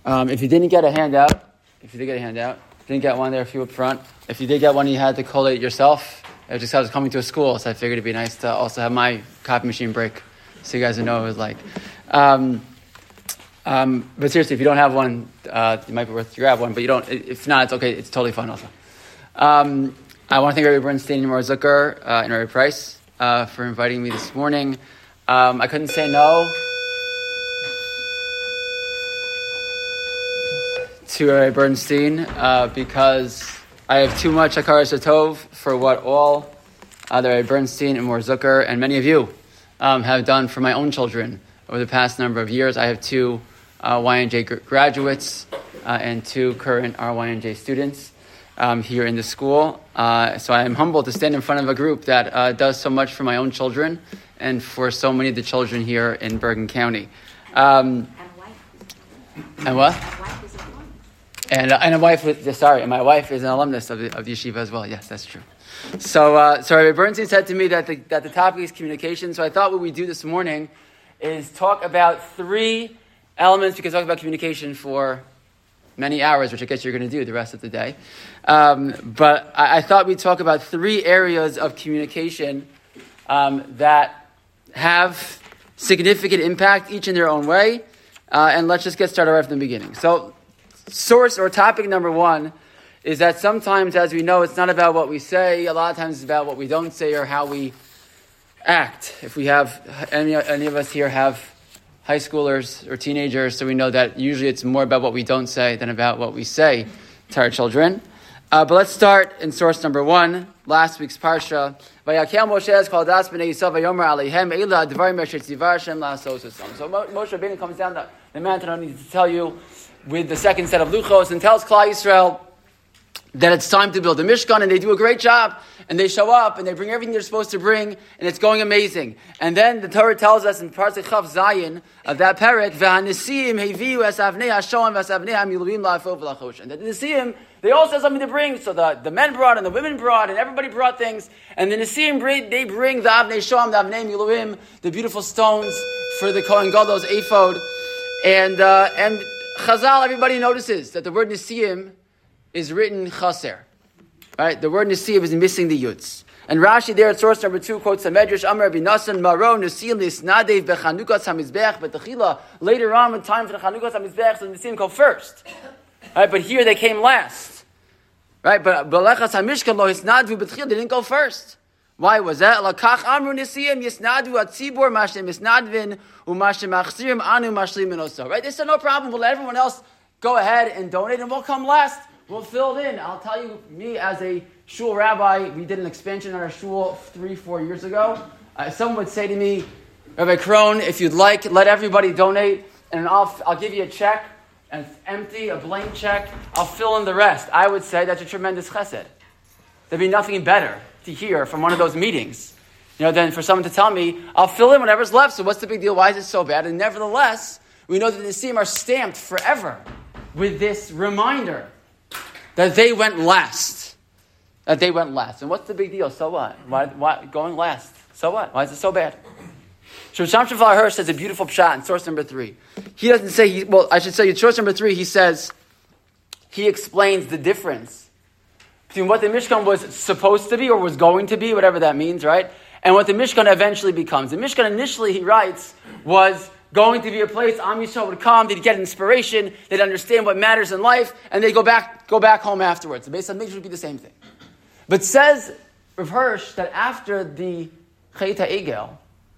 If you didn't get a handout, didn't get one there, a few up front. If you did get one, you had to collate yourself. I was coming to a school, so I figured it'd be nice to also have my copy machine break, so you guys would know what it was like. But seriously, if you don't have one, it might be worth to grab one. But you don't. If not, it's okay. It's totally fine also. I want to thank Rabbi Bernstein and Mor Zucker and Rabbi Price for inviting me this morning. I couldn't say no to Rabbi Bernstein because I have too much Hakaras Tov for what all Rabbi Bernstein and Mor Zucker and many of you have done for my own children over the past number of years. I have two YNJ graduates and two current RYNJ students here in the school. So I am humbled to stand in front of a group that does so much for my own children and for so many of the children here in Bergen County. And what? And a wife and my wife is an alumnus of the yeshiva as well. Yes, that's true. So Rabbi Bernstein said to me that the topic is communication. So I thought what we do this morning is talk about three elements. We can talk about communication for many hours, which I guess you're going to do the rest of the day. But I thought we'd talk about three areas of communication that have significant impact, each in their own way. And let's just get started right from the beginning. So source or topic number one is that sometimes, as we know, it's not about what we say. A lot of times it's about what we don't say or how we act. If we have, any of us here have high schoolers or teenagers, so we know that usually it's more about what we don't say than about what we say to our children. But let's start in source number one, last week's parsha. Vayakel Moshe es kol das bnei Yisrael vayomer aleihem eila advarim asher tzivar Hashem la'asos osam. So Moshe Rabbeinu comes down the mountain and needs to tell you with the second set of luchos and tells Klal Yisrael that it's time to build a Mishkan, and they do a great job, and they show up, and they bring everything they're supposed to bring, and it's going amazing. And then the Torah tells us in Parshat Chav Zayin of that parak, V'hanesiim heviu es avnei hashoam v'es avnei hamiluim la'afov v'lachosh. And the Nesiim, they also have something to bring. So the men brought, and the women brought, and everybody brought things. And the Nesiim, they bring the avnei shoam, the avnei miluim, the beautiful stones for the Kohen Gadol's ephod. And Chazal, everybody notices that the word Nesiim is written chaser. Right? The word Nesiim is missing the yuds. And Rashi there at source number 2 quotes the Medrash, Amar Rabbi Nassan, Maro Nesiim Nisnadev Bechanukas HaMizbech, but Techila, later on when time for the Chanukas HaMizbech, so the Nesiim go first. Right? But here they came last. Right? But Belechas HaMishkan Lo Hisnadvu B'Techila, they didn't go first. Why was that? Lakach Amru Nesiim Yisnadvu Atzibor Mashem Yisnadvin Umashem Achzirim Anu Mashlim Minoso. Right? They said no problem, we'll let everyone else go ahead and donate, and we'll come last. We'll fill it in. I'll tell you, me as a shul rabbi, we did an expansion on our shul 3-4 years ago. Someone would say to me, Rabbi Krohn, if you'd like, let everybody donate, and I'll give you a check, and it's empty, a blank check. I'll fill in the rest. I would say that's a tremendous chesed. There'd be nothing better to hear from one of those meetings, than for someone to tell me, I'll fill in whatever's left, so what's the big deal? Why is it so bad? And nevertheless, we know that the Nesiim are stamped forever with this reminder that they went last. And what's the big deal? So what? Why going last? So what? Why is it so bad? So Sham Shafar Hirsch says a beautiful pshat in source number 3. He doesn't say, I should say in source number 3, he explains the difference between what the Mishkan was supposed to be or was going to be, whatever that means, right? And what the Mishkan eventually becomes. The Mishkan initially, he writes, was going to be a place Am Yisrael would come, they'd get inspiration, they'd understand what matters in life, and they'd go back home afterwards. The Beis HaMikdash would be the same thing. But says Rav Hirsch that after the Chet HaEgel,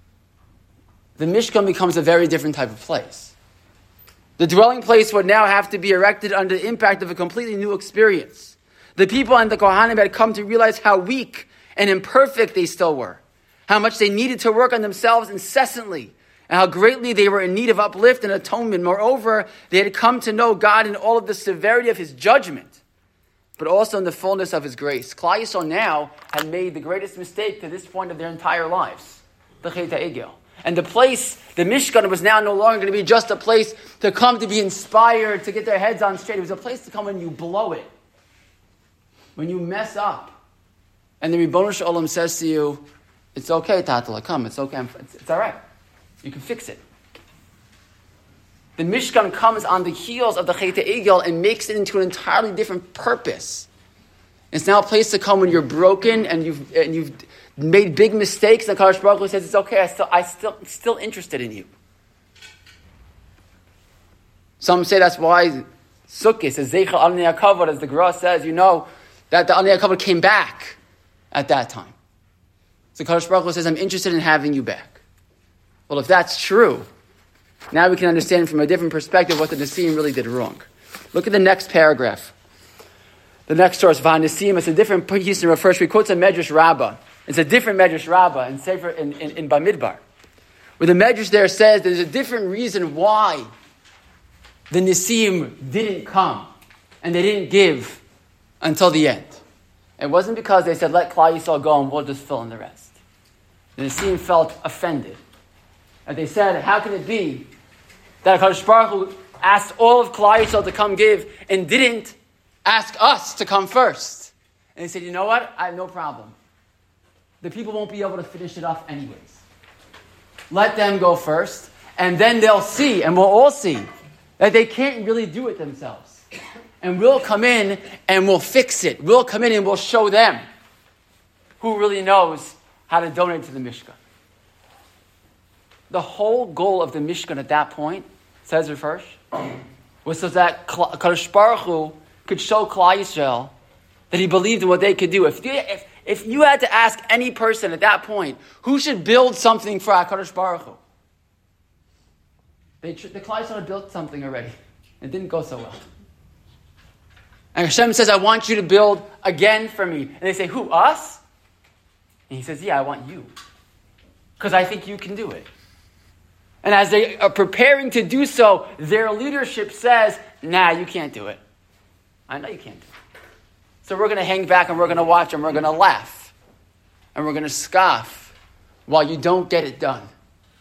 the Mishkan becomes a very different type of place. The dwelling place would now have to be erected under the impact of a completely new experience. The people and the Kohanim had come to realize how weak and imperfect they still were, how much they needed to work on themselves incessantly, and how greatly they were in need of uplift and atonement. Moreover, they had come to know God in all of the severity of His judgment, but also in the fullness of His grace. Klal Yisrael now had made the greatest mistake to this point of their entire lives, the Chet HaEgel. And the place, the Mishkan, was now no longer going to be just a place to come to be inspired, to get their heads on straight. It was a place to come when you blow it, when you mess up. And the Ribbono Shel Olam says to you, it's okay, Tatala, come, it's okay, it's all right. You can fix it. The Mishkan comes on the heels of the Chet Egel and makes it into an entirely different purpose. It's now a place to come when you're broken and you've made big mistakes, and Kadosh Baruch Hu says, it's okay, I'm still interested in you. Some say that's why Sukkot is Zeichel Alnei HaKavod, as the Gemara says, that the Alnei HaKavod came back at that time. So Kadosh Baruch Hu says, I'm interested in having you back. Well, if that's true, now we can understand from a different perspective what the Nesiim really did wrong. Look at the next paragraph. The next source, V'Hanesim, it's a different piece in Rav. We quote a Medrash Rabbah. It's a different Medrash Rabbah in Sefer in Bamidbar, where the Medrash there says there's a different reason why the Nesiim didn't come and they didn't give until the end. It wasn't because they said, let Klal Yisrael go and we'll just fill in the rest. The Nesiim felt offended. And they said, how can it be that HaKadosh Baruch Hu asked all of Klal Yisrael to come give and didn't ask us to come first? And they said, you know what? I have no problem. The people won't be able to finish it off anyways. Let them go first, and then they'll see, and we'll all see, that they can't really do it themselves. And we'll come in and we'll fix it. We'll come in and we'll show them who really knows how to donate to the Mishkan. The whole goal of the Mishkan at that point, says Rav Hirsch, was so that Kadosh Baruch Hu could show Klal Yisrael that he believed in what they could do. If you had to ask any person at that point, who should build something for HaKadosh Baruch Hu? The Klal Yisrael had built something already. It didn't go so well. And Hashem says, I want you to build again for me. And they say, who, us? And he says, yeah, I want you. Because I think you can do it. And as they are preparing to do so, their leadership says, nah, you can't do it. I know you can't do it. So we're going to hang back and we're going to watch and we're going to laugh. And we're going to scoff while you don't get it done.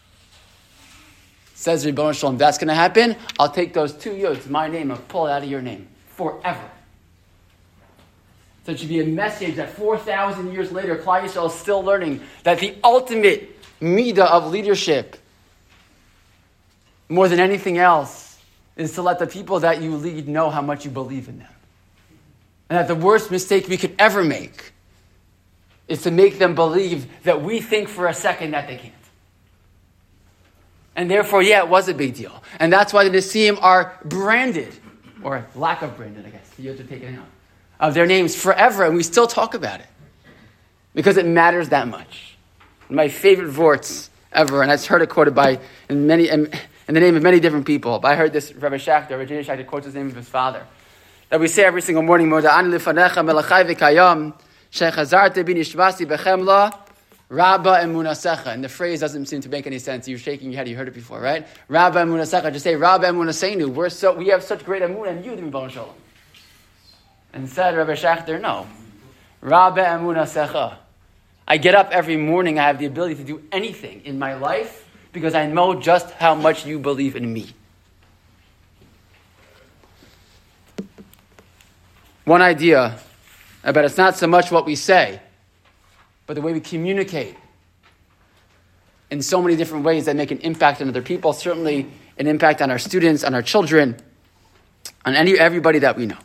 Says Ribono Shel Olam, that's going to happen. I'll take those 2 yods, my name, and pull it out of your name forever. So it should be a message that 4,000 years later, Klal Yisrael is still learning that the ultimate midah of leadership, more than anything else, is to let the people that you lead know how much you believe in them. And that the worst mistake we could ever make is to make them believe that we think for a second that they can't. And therefore, yeah, it was a big deal. And that's why the Nesiim are branded, or lack of branded, I guess. The yods are taken out of their names forever, and we still talk about it. Because it matters that much. My favorite vorts ever, and I've heard it quoted in the name of many different people. But I heard this, Rabbi Schachter, Rabbi Junior Schachter quotes the name of his father, that we say every single morning, Moda'ani lefanecha melachai v'kayam, shechazarte b'nishbasi b'chemla, Rabba emunasecha. And the phrase doesn't seem to make any sense. You're shaking your head. You heard it before, right? Rabba emunasecha. Just say, Rabba emunaseinu. We have such great emunah in you, the Ribono Shel Olam. And said Rabbi Schachter, no. Rabba emunasecha. I get up every morning. I have the ability to do anything in my life because I know just how much you believe in me. One idea about it's not so much what we say, but the way we communicate in so many different ways that make an impact on other people, certainly an impact on our students, on our children, on everybody that we know.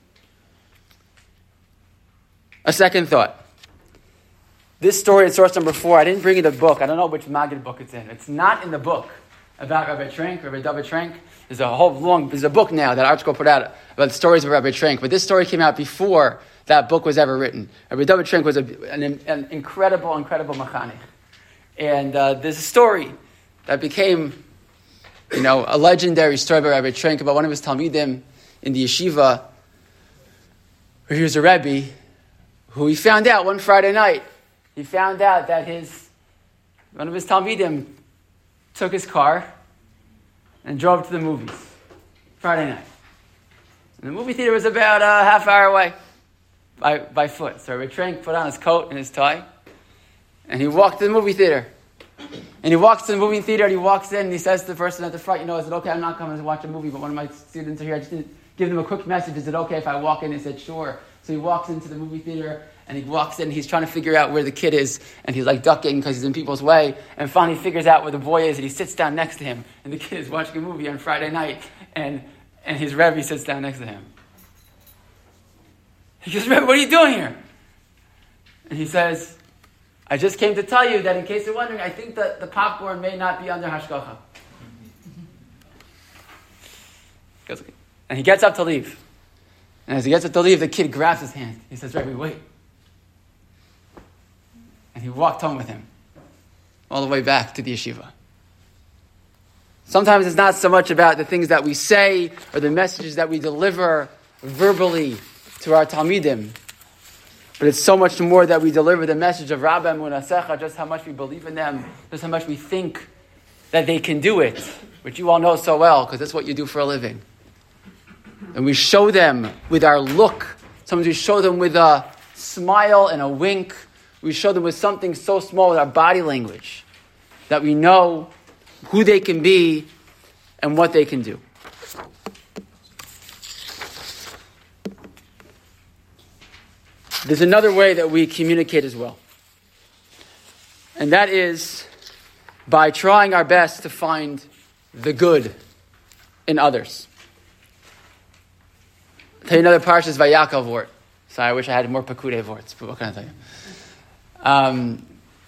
A second thought. This story in source number 4, I didn't bring you the book. I don't know which Maggid book it's in. It's not in the book about Rabbi David Trenk. There's a book now that ArtScroll put out about the stories of Rabbi Trenk, but this story came out before that book was ever written. Rabbi David Trenk was an incredible mechanech. And there's a story that became, a legendary story about Rabbi Trenk, about one of his talmidim in the yeshiva, where he was a Rebbe, who he found out one Friday night. He found out that one of his talmidim took his car and drove to the movies Friday night. And the movie theater was about a half hour away by foot. So Rabbi Trenk put on his coat and his tie, and he walked to the movie theater. And he walks to the movie theater, and he walks in, and he says to the person at the front, I said, okay, I'm not coming to watch a movie, but one of my students are here. I just need to give them a quick message. Is it okay if I walk in? He said, sure. So he walks into the movie theater, And he walks in, he's trying to figure out where the kid is, and he's like ducking because he's in people's way, and finally figures out where the boy is, and he sits down next to him, and the kid is watching a movie on Friday night, and his Rebbe sits down next to him. He goes, Rebbe, what are you doing here? And he says, I just came to tell you that in case you're wondering, I think that the popcorn may not be under hashgacha. And he gets up to leave. And as he gets up to leave, the kid grabs his hand. He says, Rebbe, wait. And he walked home with him, all the way back to the yeshiva. Sometimes it's not so much about the things that we say or the messages that we deliver verbally to our Talmidim, but it's so much more that we deliver the message of Rabbi Munasecha, just how much we believe in them, just how much we think that they can do it, which you all know so well, because that's what you do for a living. And we show them with our look. Sometimes we show them with a smile and a wink. We show them with something so small with our body language that we know who they can be and what they can do. There's another way that we communicate as well. And that is by trying our best to find the good in others. I'll tell you another Parshas Vayakal vort. Sorry, I wish I had more Pekudei vorts, but what can I tell you?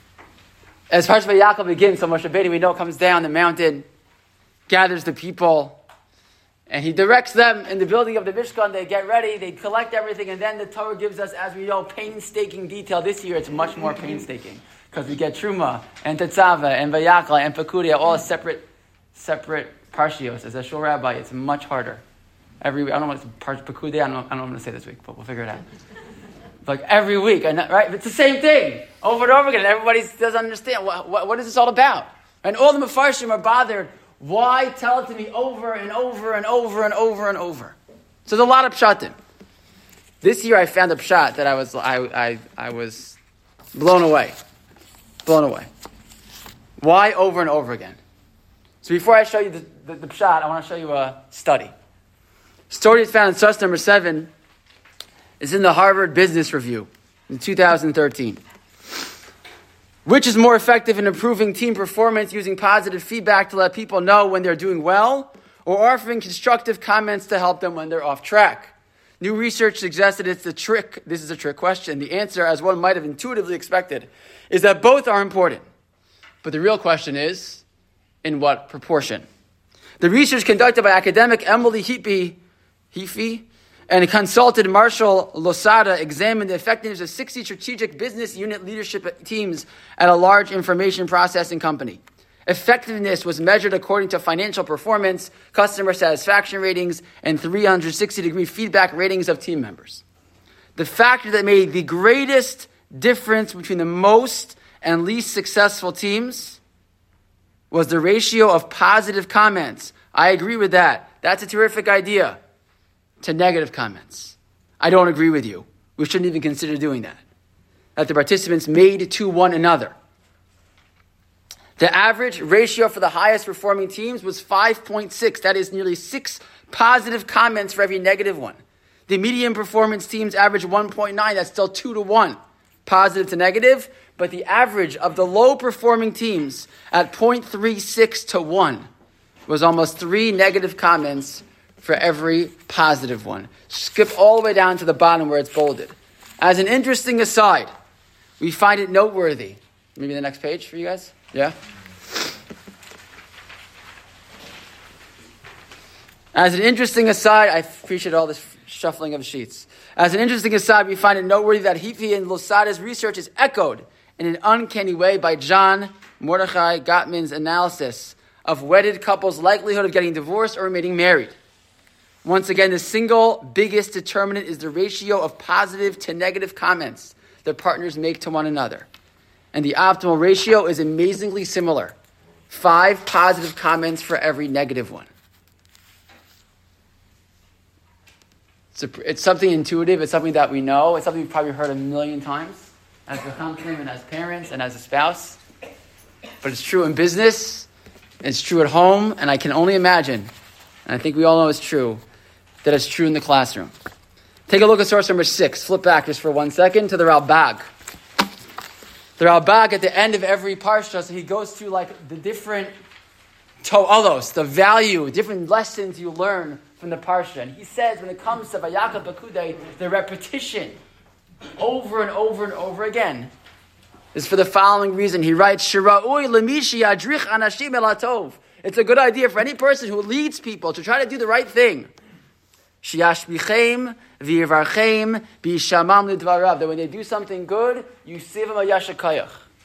As Parshas Vayakal begins, so Moshe Rabbeinu, we know, comes down the mountain, gathers the people, and he directs them in the building of the Mishkan. They get ready, they collect everything, and then the Torah gives us, as we know, painstaking detail. This year it's much more painstaking, because we get Truma, and Tetzava, and Vayakal, and Pekudei, all separate parshios. As a shul rabbi, it's much harder. I don't know what's Pekudei, I don't know what I'm going to say this week, but we'll figure it out. Like every week, right? It's the same thing, over and over again, and everybody doesn't understand. What is this all about? And all the Mefarshim are bothered. Why tell it to me over and over and over and over and over? So there's a lot of pshatim. This year I found a pshat that I was blown away. Blown away. Why over and over again? So before I show you the pshat, I want to show you a study. Story is found in source number 7. It's in the Harvard Business Review in 2013. Which is more effective in improving team performance, using positive feedback to let people know when they're doing well, or offering constructive comments to help them when they're off track? New research suggested it's the trick. This is a trick question. The answer, as one might have intuitively expected, is that both are important. But the real question is, in what proportion? The research conducted by academic Emily Heafy and consultant Marshall Losada examined the effectiveness of 60 strategic business unit leadership teams at a large information processing company. Effectiveness was measured according to financial performance, customer satisfaction ratings, and 360-degree feedback ratings of team members. The factor that made the greatest difference between the most and least successful teams was the ratio of positive comments. I agree with that. That's a terrific idea. To negative comments. I don't agree with you. We shouldn't even consider doing that. That the participants made to one another. The average ratio for the highest performing teams was 5.6. That is nearly 6 positive comments for every negative one. The medium performance teams average 1.9. That's still 2 to 1. Positive to negative. But the average of the low performing teams at 0.36 to 1 was almost 3 negative comments for every positive one. Skip all the way down to the bottom where it's bolded. As an interesting aside, we find it noteworthy. Maybe the next page for you guys? Yeah? As an interesting aside, I appreciate all this shuffling of sheets. As an interesting aside, we find it noteworthy that Heafy and Losada's research is echoed in an uncanny way by John Mordechai Gottman's analysis of wedded couples' likelihood of getting divorced or remaining married. Once again, the single biggest determinant is the ratio of positive to negative comments their partners make to one another. And the optimal ratio is amazingly similar. 5 positive comments for every negative one. It's something intuitive. It's something that we know. It's something we've probably heard a million times as a company and as parents and as a spouse. But it's true in business. It's true at home. And I can only imagine, and I think we all know it's true, that it's true in the classroom. Take a look at source number 6. Flip back just for 1 second to the Ralbag. The Ralbag at the end of every parsha, so he goes through like the different to'alos, the value, different lessons you learn from the parsha. And he says when it comes to Vayakal Pekudei, the repetition over and over and over again is for the following reason. He writes, Shira'ui lemishi yadrich anashim elatov. It's a good idea for any person who leads people to try to do the right thing. Shiashbichem v'yivarchem b'shamam lidvarav. That when they do something good, you save them a yashakayach.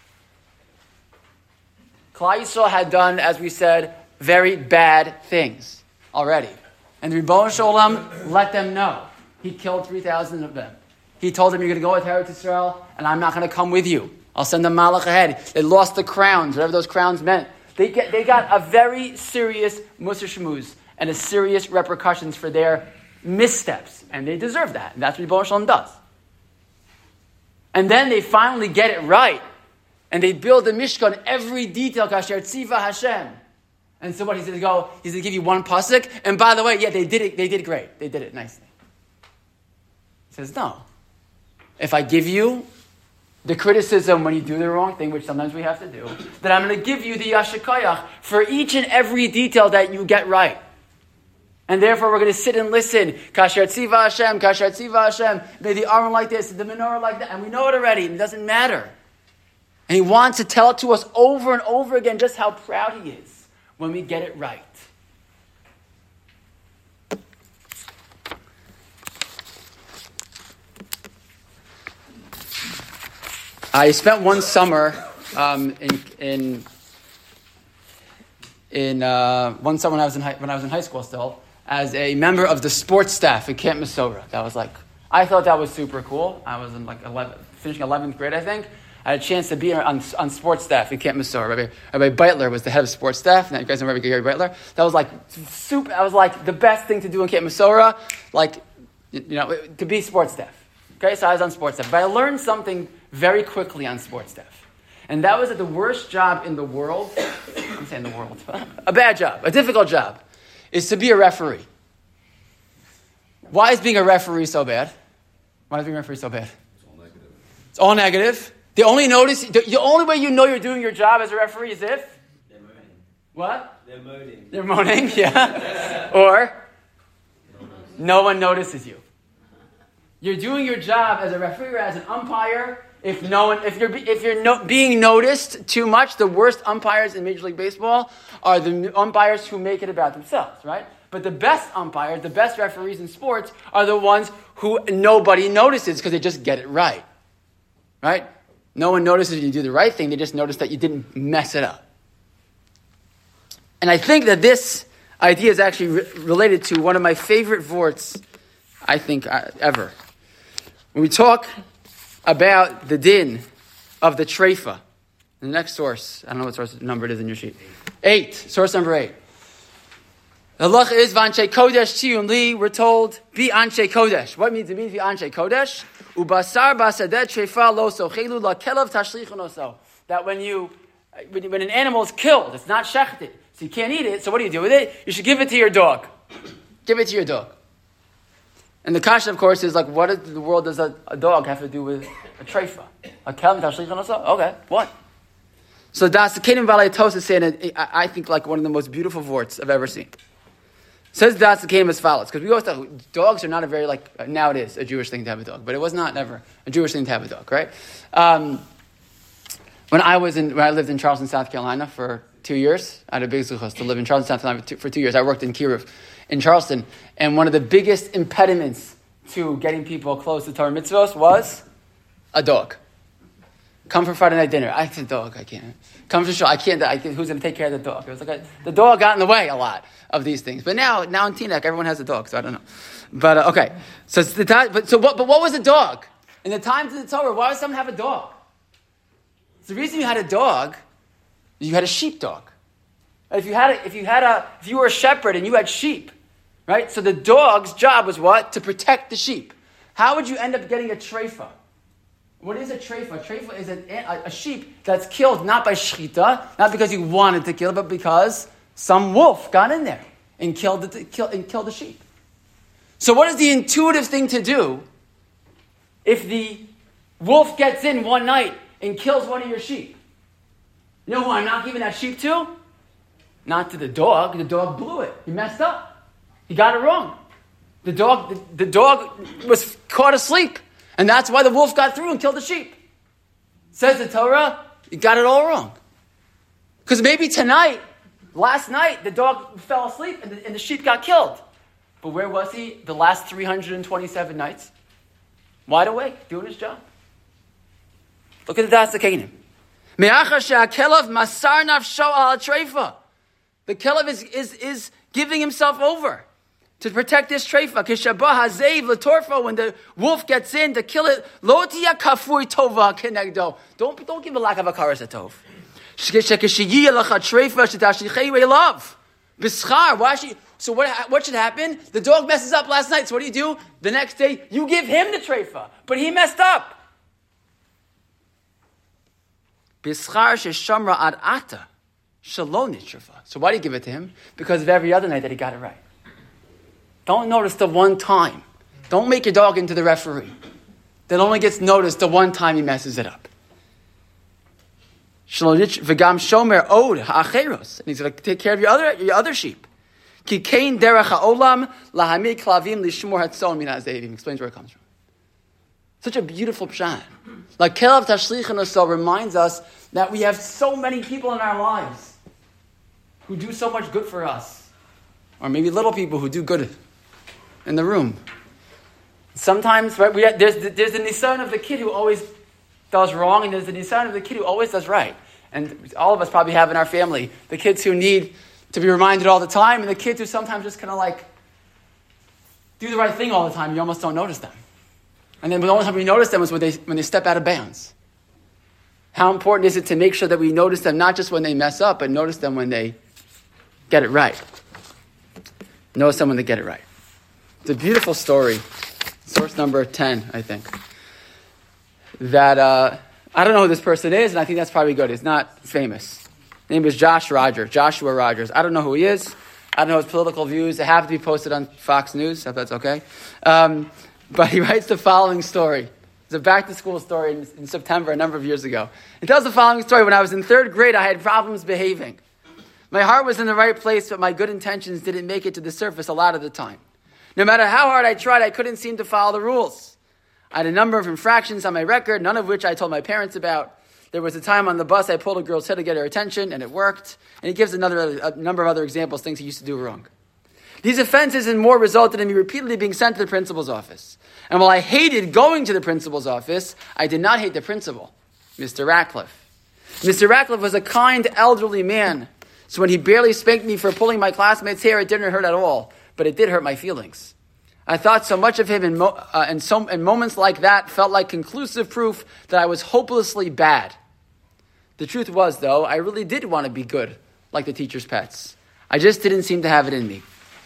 Klal Yisrael had done, as we said, very bad things already. And the Rebbeinu Sholem let them know. He killed 3,000 of them. He told them, you're going to go with Eretz Yisrael, and I'm not going to come with you. I'll send the malach ahead. They lost the crowns, whatever those crowns meant. They got a very serious musar shmuz and a serious repercussions for their missteps. And they deserve that. And that's what Rebbeinu Sholem does. And then they finally get it right. And they build the Mishkan, every detail, Kasher Tziva Hashem. And so what, he's going to give you one pasuk. And by the way, yeah, they did it great. They did it nicely. He says, no. If I give you the criticism when you do the wrong thing, which sometimes we have to do, then I'm going to give you the yashikayach for each and every detail that you get right. And therefore we're going to sit and listen. Kasher Tziva Hashem, Kasher Tziva Hashem. May the Aron like this, the menorah like that. And we know it already. And it doesn't matter. And he wants to tell it to us over and over again just how proud he is when we get it right. I spent one summer one summer when I was in high school still as a member of the sports staff at Camp Mesorah. That was I thought that was super cool. I was in finishing 11th grade, I think. I had a chance to be on sports staff in Camp Mesorah. Rabbi Beitler was the head of sports staff. Now you guys know Rabbi Gary Beitler. That was super. That was the best thing to do in Camp Mesorah, to be sports staff. Okay, so I was on sports staff, but I learned something very quickly on sports staff, and that was that the worst job in the world. I'm saying the world, a bad job, a difficult job, is to be a referee. Why is being a referee so bad? Why is being a referee so bad? It's all negative. It's all negative. The only way you know you're doing your job as a referee is if? They're moaning. What? They're moaning. They're moaning, yeah. Or no one notices you. You're doing your job as a referee or as an umpire. If you're being noticed too much, the worst umpires in Major League Baseball are the umpires who make it about themselves, right? But the best umpires, the best referees in sports are the ones who nobody notices because they just get it right. Right? No one notices you do the right thing. They just notice that you didn't mess it up. And I think that this idea is actually related to one of my favorite vorts, I think, ever. When we talk about the din of the treifa, the next source, I don't know what source number it is in your sheet. 8, source number 8. The halach is v'anshe kodesh tiyun li. We're told be anshe kodesh. What means it means be anshe kodesh? Ubasar basadeh treifa lo sochelu la kelav tashlichun oso. That when an animal is killed, it's not shechted, so you can't eat it. So what do you do with it? You should give it to your dog. Give it to your dog. And the kasha, of course, is what in the world does a dog have to do with a treifa? A kelav tashlichun oso? Okay, what? So that's the Kedim Balei Tosas saying, I think one of the most beautiful vorts I've ever seen. Says that's the Kedim as follows, because we always thought dogs are not a very now it is a Jewish thing to have a dog, but it was not never a Jewish thing to have a dog, right? When I lived in Charleston, South Carolina for 2 years, I had a big zuchos to live in Charleston, South Carolina for 2 years. I worked in Kiruv in Charleston, and one of the biggest impediments to getting people close to Torah mitzvos was a dog. Come for Friday night dinner. I said, dog, I can't. Come for sure. I can't. Who's going to take care of the dog? It was the dog got in the way a lot of these things. But now in Teaneck, everyone has a dog, so I don't know. But okay. So it's the time. But what was a dog in the times of the Torah? Why would someone have a dog? It's the reason you had a dog. You had a sheepdog. If you were a shepherd and you had sheep, right? So the dog's job was what? To protect the sheep. How would you end up getting a treifa? What is a treifa? A treifa is a sheep that's killed not by shchita, not because you wanted to kill it, but because some wolf got in there and killed the sheep. So what is the intuitive thing to do if the wolf gets in one night and kills one of your sheep? You know who I'm not giving that sheep to? Not to the dog. The dog blew it. He messed up. He got it wrong. The dog was caught asleep. And that's why the wolf got through and killed the sheep. Says the Torah, you got it all wrong. Because maybe last night, the dog fell asleep and the sheep got killed. But where was he the last 327 nights? Wide awake, doing his job. Look at the Das Akanim. The Kelev is giving himself over to protect this treifa. When the wolf gets in to kill it, don't give a lack of a karas atov. So what should happen? The dog messes up last night. So what do? The next day, you give him the treifa. But he messed up. So why do you give it to him? Because of every other night that he got it right. Don't notice the one time. Don't make your dog into the referee. That only gets noticed the one time he messes it up. And he's going to take care of your other sheep. Explains where it comes from. Such a beautiful pshat. Like Kelev Tashlichin Osel reminds us that we have so many people in our lives who do so much good for us. Or maybe little people who do good in the room. Sometimes, right, there's the nisan of the kid who always does wrong, and there's the nisan of the kid who always does right. And all of us probably have in our family the kids who need to be reminded all the time, and the kids who sometimes just kind of like do the right thing all the time. You almost don't notice them. And then the only time we notice them is when they step out of bounds. How important is it to make sure that we notice them not just when they mess up, but notice them when they get it right. Notice them when they get it right. It's a beautiful story. Source number 10, I think. That, I don't know who this person is, and I think that's probably good. He's not famous. His name is Joshua Rogers. I don't know who he is. I don't know his political views. They have to be posted on Fox News, if that's okay. But he writes the following story. It's a back-to-school story in September, a number of years ago. He tells the following story. When I was in third grade, I had problems behaving. My heart was in the right place, but my good intentions didn't make it to the surface a lot of the time. No matter how hard I tried, I couldn't seem to follow the rules. I had a number of infractions on my record, none of which I told my parents about. There was a time on the bus I pulled a girl's head to get her attention, and it worked. And he gives a number of other examples, things he used to do wrong. These offenses and more resulted in me repeatedly being sent to the principal's office. And while I hated going to the principal's office, I did not hate the principal, Mr. Ratcliffe. Mr. Ratcliffe was a kind, elderly man. So when he barely spanked me for pulling my classmate's hair, it didn't hurt at all. But it did hurt my feelings. I thought so much of him, and moments like that felt like conclusive proof that I was hopelessly bad. The truth was, though, I really did want to be good, like the teacher's pets. I just didn't seem to have it in me.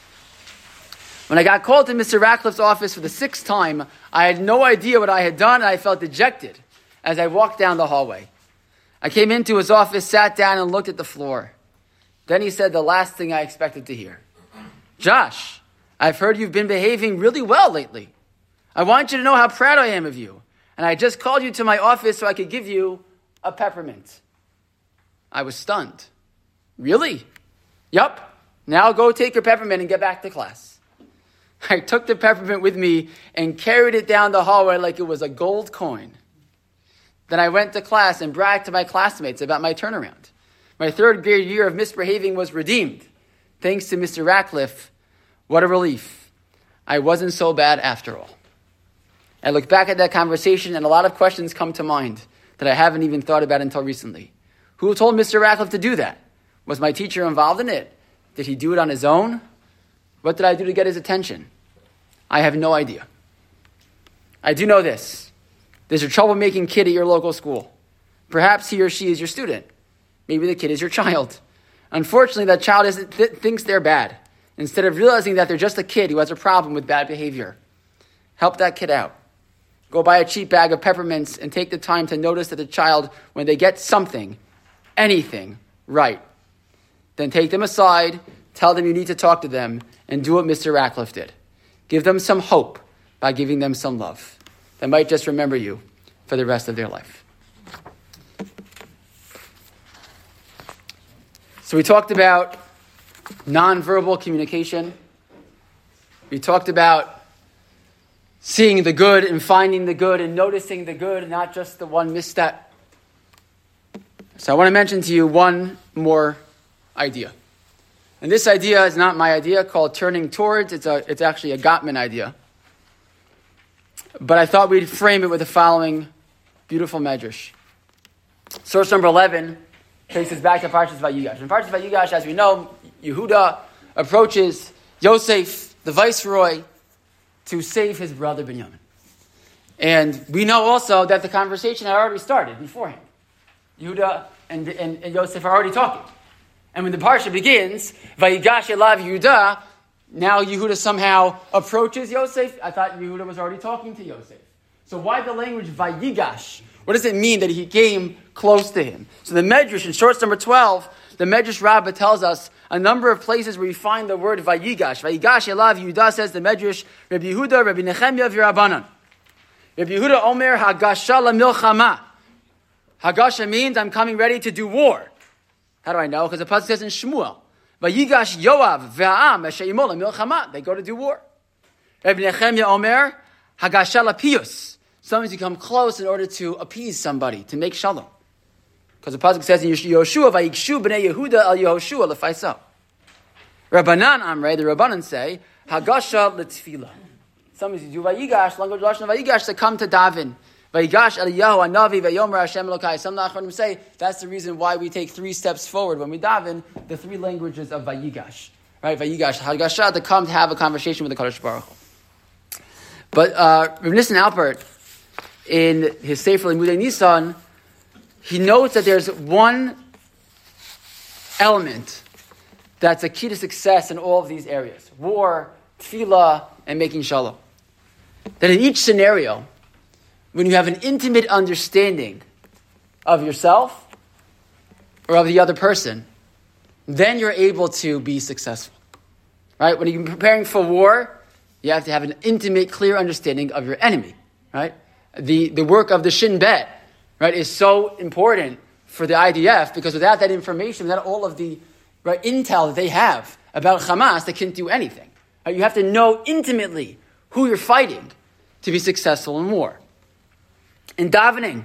When I got called to Mr. Ratcliffe's office for the 6th time, I had no idea what I had done, and I felt dejected as I walked down the hallway. I came into his office, sat down, and looked at the floor. Then he said the last thing I expected to hear. Josh, I've heard you've been behaving really well lately. I want you to know how proud I am of you. And I just called you to my office so I could give you a peppermint. I was stunned. Really? Yup. Now go take your peppermint and get back to class. I took the peppermint with me and carried it down the hallway like it was a gold coin. Then I went to class and bragged to my classmates about my turnaround. My 3rd grade year of misbehaving was redeemed. Thanks to Mr. Ratcliffe. What a relief. I wasn't so bad after all. I look back at that conversation and a lot of questions come to mind that I haven't even thought about until recently. Who told Mr. Ratcliffe to do that? Was my teacher involved in it? Did he do it on his own? What did I do to get his attention? I have no idea. I do know this. There's a troublemaking kid at your local school. Perhaps he or she is your student. Maybe the kid is your child. Unfortunately, that child thinks they're bad, instead of realizing that they're just a kid who has a problem with bad behavior. Help that kid out. Go buy a cheap bag of peppermints and take the time to notice that the child, when they get something, anything, right, then take them aside, tell them you need to talk to them, and do what Mr. Ratcliffe did. Give them some hope by giving them some love. They might just remember you for the rest of their life. So we talked about nonverbal communication. We talked about seeing the good and finding the good and noticing the good, and not just the one misstep. So I want to mention to you one more idea. And this idea is not my idea, called turning towards. It's actually a Gottman idea. But I thought we'd frame it with the following beautiful medrash. Source number 11 takes us back to Parshas Vayigash. In Parshas Vayigash, as we know, Yehuda approaches Yosef, the viceroy, to save his brother Binyamin. And we know also that the conversation had already started beforehand. Yehuda and Yosef are already talking. And when the parsha begins, Vayigash elav Yehuda, now Yehuda somehow approaches Yosef. I thought Yehuda was already talking to Yosef. So why the language Vayigash? What does it mean that he came close to him? So the Medrash, in source number 12, the Medrash Rabbah tells us a number of places where we find the word Vayigash. Vayigash elav Yehuda, says the Medrash, Rabbi Yehuda, Rabbi Nechemia v'Rabbanan. Rabbi Yehuda Omer Hagasha la-milchama. Hagasha means I'm coming ready to do war. How do I know? Because the pasuk says in Shmuel, Vayigash Yoav ve'am eshe'imo la-milchama. They go to do war. Rabbi Nechemia Omer Hagasha la-piyus. Sometimes you come close in order to appease somebody, to make shalom. Because the pasuk says in Yoshua, Vayikshu b'nei Yehuda al Yehoshua l'faisa. Rabbanan Amrei, the Rabbanan say, Hagasha l'tfila. Sometimes you do Vayigash, language Lashon Vayigash, to come to daven. Vayigash Eliyahu Anavi Vayomer Hashem Elokai. Some Nachronim say that's the reason why we take 3 steps forward when we daven, the 3 languages of Vayigash. Right, Vayigash, Hagasha, to come to have a conversation with the Kadosh Baruch Hu. But Rav Nissen Alpert, in his Sefer Limudei Nisan, he notes that there's one element that's a key to success in all of these areas: war, tefillah, and making shalom. That in each scenario, when you have an intimate understanding of yourself or of the other person, then you're able to be successful. Right? When you're preparing for war, you have to have an intimate, clear understanding of your enemy. Right? The work of the Shin Bet, right, is so important for the IDF, because without that information, without all of the intel that they have about Hamas, they can't do anything. Right? You have to know intimately who you're fighting to be successful in war. In davening,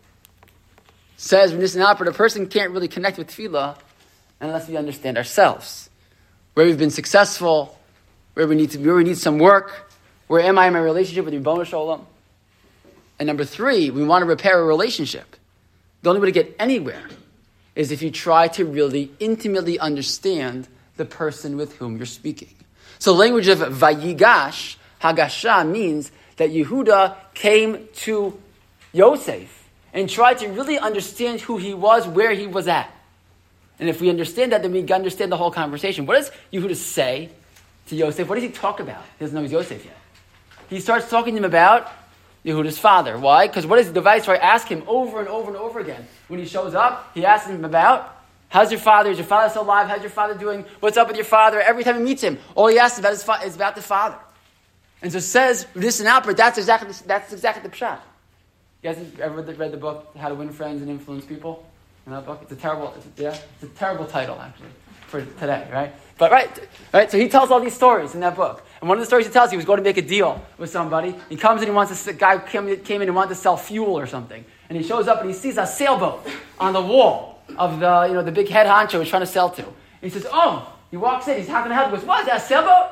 says Nissen Alpert, a person can't really connect with tefillah unless we understand ourselves, where we've been successful, where we need some work, where am I in my relationship with Ribono Shel Olam. And number 3, we want to repair a relationship. The only way to get anywhere is if you try to really intimately understand the person with whom you're speaking. So the language of Vayigash, Hagasha, means that Yehuda came to Yosef and tried to really understand who he was, where he was at. And if we understand that, then we understand the whole conversation. What does Yehuda say to Yosef? What does he talk about? He doesn't know he's Yosef yet. He starts talking to him about Yehuda's father. Why? Because what does the viceroy ask him over and over and over again? When he shows up, he asks him about, how's your father? Is your father still alive? How's your father doing? What's up with your father? Every time he meets him, all he asks about is about the father. And so says Nissen Alpert, that's exactly the pshat. You guys ever read the book, How to Win Friends and Influence People? In that book? It's a terrible title, actually, for today, right? But right. So he tells all these stories in that book. And one of the stories he tells, he was going to make a deal with somebody. He comes in, the guy came in and wanted to sell fuel or something. And he shows up and he sees a sailboat on the wall of the big head honcho he's trying to sell to. And he says, oh, he walks in, he's half help. He goes, what, is that a sailboat?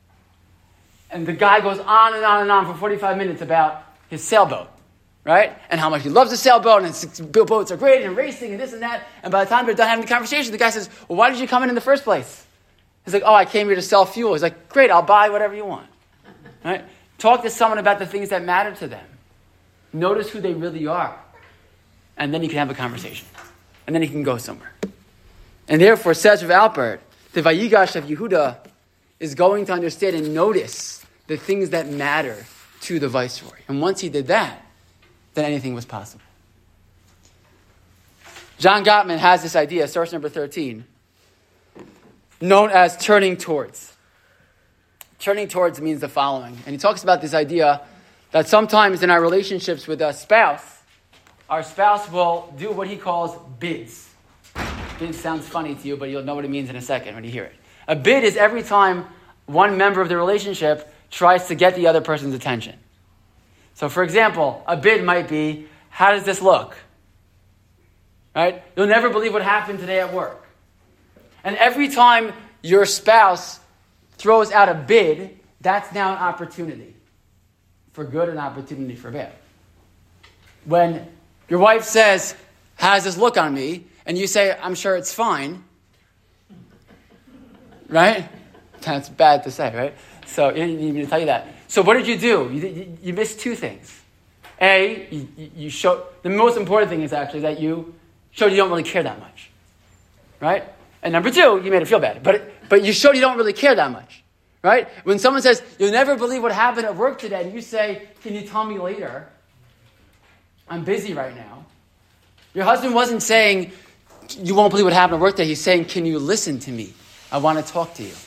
And the guy goes on and on and on for 45 minutes about his sailboat. Right? And how much he loves the sailboat, and boats are great, and racing, and this and that. And by the time they're done having the conversation, the guy says, well, why did you come in the first place? He's like, oh, I came here to sell fuel. He's like, great, I'll buy whatever you want. Right? Talk to someone about the things that matter to them. Notice who they really are. And then you can have a conversation. And then you can go somewhere. And therefore, says Rav Alpert, the Vayigash of Yehuda is going to understand and notice the things that matter to the viceroy. And once he did that, then anything was possible. John Gottman has this idea, source number 13, known as turning towards. turning towards means the following. And he talks about this idea that sometimes in our relationships with a spouse, our spouse will do what he calls bids. Bids sounds funny to you, but you'll know what it means in a second when you hear it. A bid is every time one member of the relationship tries to get the other person's attention. So for example, a bid might be, how does this look? Right? You'll never believe what happened today at work. And every time your spouse throws out a bid, that's now an opportunity for good and opportunity for bad. When your wife says, how does this look on me? And you say, I'm sure it's fine. Right? That's bad to say, right? So you need me to tell you that. So what did you do? You missed two things. A, you showed, the most important thing is actually that you showed you don't really care that much. Right? And number two, you made it feel bad. But you showed you don't really care that much. Right? When someone says, you'll never believe what happened at work today, and you say, can you tell me later? I'm busy right now. Your husband wasn't saying, you won't believe what happened at work today. He's saying, can you listen to me? I want to talk to you.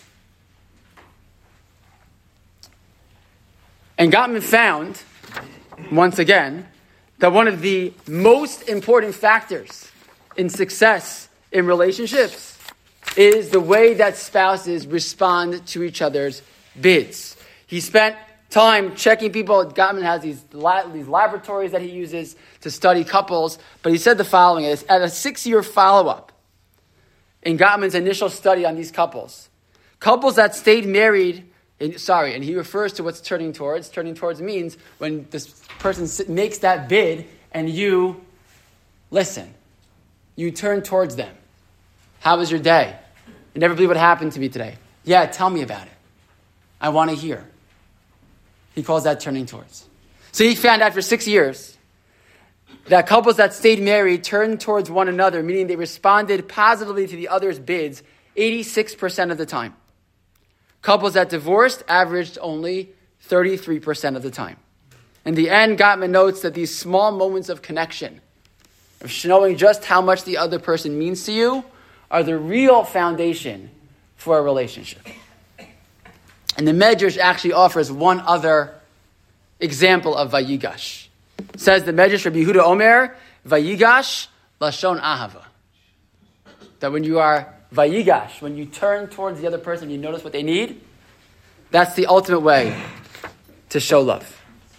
And Gottman found, once again, that one of the most important factors in success in relationships is the way that spouses respond to each other's bids. He spent time checking people. Gottman has these laboratories that he uses to study couples, but he said the following: at a 6-year follow-up in Gottman's initial study on these couples that stayed married, and he refers to what's turning towards. Turning towards means when this person makes that bid and you listen. You turn towards them. How was your day? You never believe what happened to me today. Yeah, tell me about it. I want to hear. He calls that turning towards. So he found after 6 years that couples that stayed married turned towards one another, meaning they responded positively to the other's bids 86% of the time. Couples that divorced averaged only 33% of the time. In the end, Gottman notes that these small moments of connection, of knowing just how much the other person means to you, are the real foundation for a relationship. And the Medrash actually offers one other example of Vayigash. It says the Medrash Rabbi Yehuda Omer, Vayigash Lashon Ahava. That when you are Vayigash, when you turn towards the other person, you notice what they need, that's the ultimate way to show love.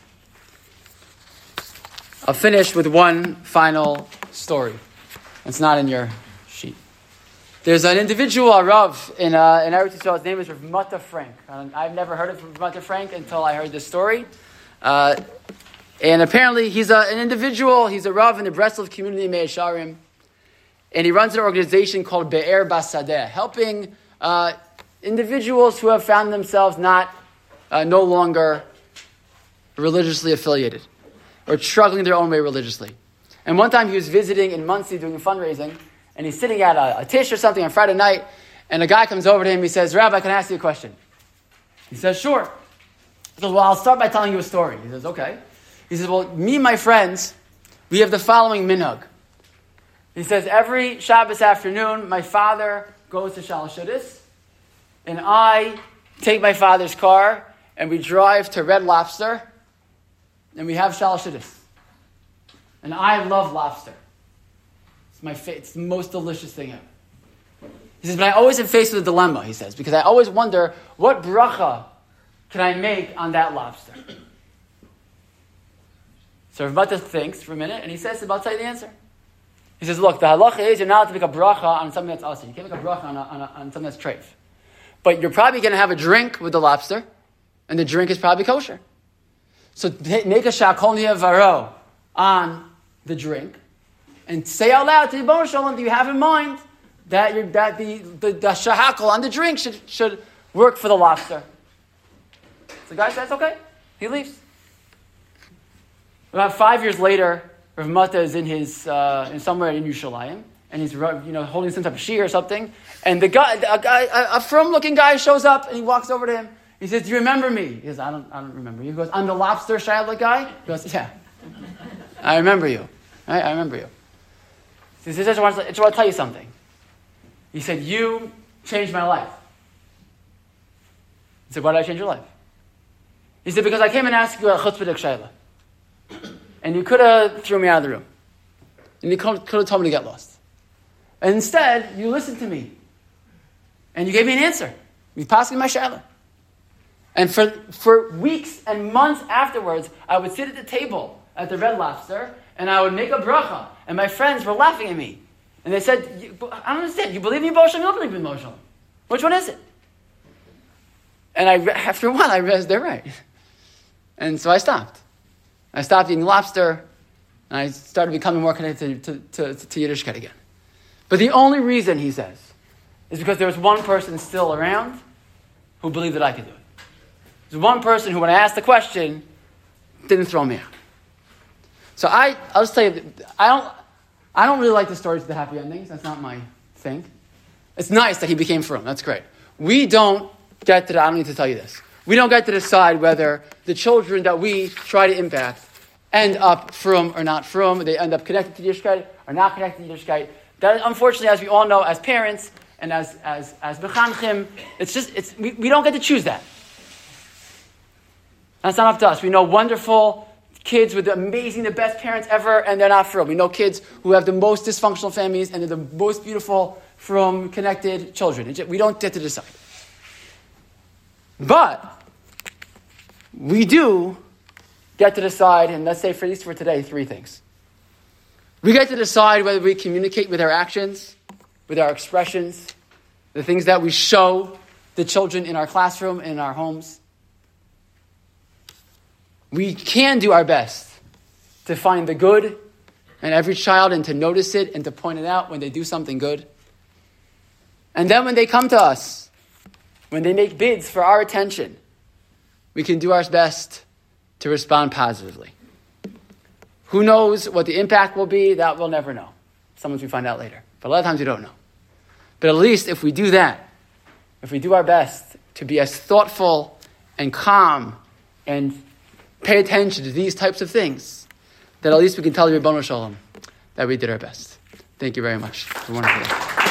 I'll finish with one final story. It's not in your sheet. There's an individual, a Rav, in Eretz Yisrael. His name is Rav Mata Frank. I've never heard of Rav Mata Frank until I heard this story. And apparently he's an individual, he's a Rav in the Breslov community in Mea Shearim. And he runs an organization called Be'er Basadeh, helping individuals who have found themselves no longer religiously affiliated or struggling their own way religiously. And one time he was visiting in Muncie doing fundraising, and he's sitting at a tish or something on Friday night, and a guy comes over to him, he says, Rabbi, can I ask you a question? He says, sure. He says, well, I'll start by telling you a story. He says, okay. He says, well, me and my friends, we have the following minhag. He says, every Shabbos afternoon, my father goes to Shalosh Seudos, and I take my father's car, and we drive to Red Lobster, and we have Shalosh Seudos. And I love lobster. It's the most delicious thing ever. He says, but I always am faced with a dilemma, he says, because I always wonder, what bracha can I make on that lobster? So Rav Mata thinks for a minute, and he says, I'll tell you the answer. He says, look, the halacha is you're not allowed to make a bracha on something that's awesome. You can't make a bracha on something that's treif. But you're probably going to have a drink with the lobster, and the drink is probably kosher. So make a shakolnia varo on the drink, and say out loud to the Ribono Shel Olam, do you have in mind that the shahakol on the drink should work for the lobster? So the guy says, okay. He leaves. About 5 years later, Rav Mata is in somewhere in Yerushalayim, and he's holding some type of shiur or something, and a firm-looking guy shows up, and he walks over to him. He says, do you remember me? He goes, I don't remember you. He goes, I'm the lobster shayla guy? He goes, yeah. I remember you. Right? I remember you. He says, I just want to tell you something. He said, you changed my life. He said, why did I change your life? He said, because I came and asked you a chutzpah d'kshayla. And you could have threw me out of the room. And you could have told me to get lost. And instead, you listened to me. And you gave me an answer. You passed me my shayla. And for weeks and months afterwards, I would sit at the table at the Red Lobster, and I would make a bracha. And my friends were laughing at me. And they said, I don't understand. You believe in Moshe? You don't believe in Moshe. Which one is it? And after a while, I realized they're right. And so I stopped. I stopped eating lobster, and I started becoming more connected to Yiddishkeit again. But the only reason, he says, is because there was one person still around who believed that I could do it. There's one person who, when I asked the question, didn't throw me out. So I'll just tell you, I don't really like the stories of the happy endings. That's not my thing. It's nice that he became frum. That's great. We don't get to, I don't need to tell you this. We don't get to decide whether the children that we try to impact end up frum or not frum. They end up connected to Yiddishkeit or not connected to Yiddishkeit. That, unfortunately, as we all know, as parents and as mechanchim, we don't get to choose that. That's not up to us. We know wonderful kids with the best parents ever, and they're not frum. We know kids who have the most dysfunctional families, and they're the most beautiful, frum, connected children. We don't get to decide. But we do get to decide, and let's say at least for today, 3 things. We get to decide whether we communicate with our actions, with our expressions, the things that we show the children in our classroom, in our homes. We can do our best to find the good in every child and to notice it and to point it out when they do something good. And then when they come to us, when they make bids for our attention, we can do our best to respond positively. Who knows what the impact will be? That we'll never know. Sometimes we find out later. But a lot of times we don't know. But at least if we do that, if we do our best to be as thoughtful and calm and pay attention to these types of things, then at least we can tell the Ribono Shel Olam that we did our best. Thank you very much. Have a wonderful day.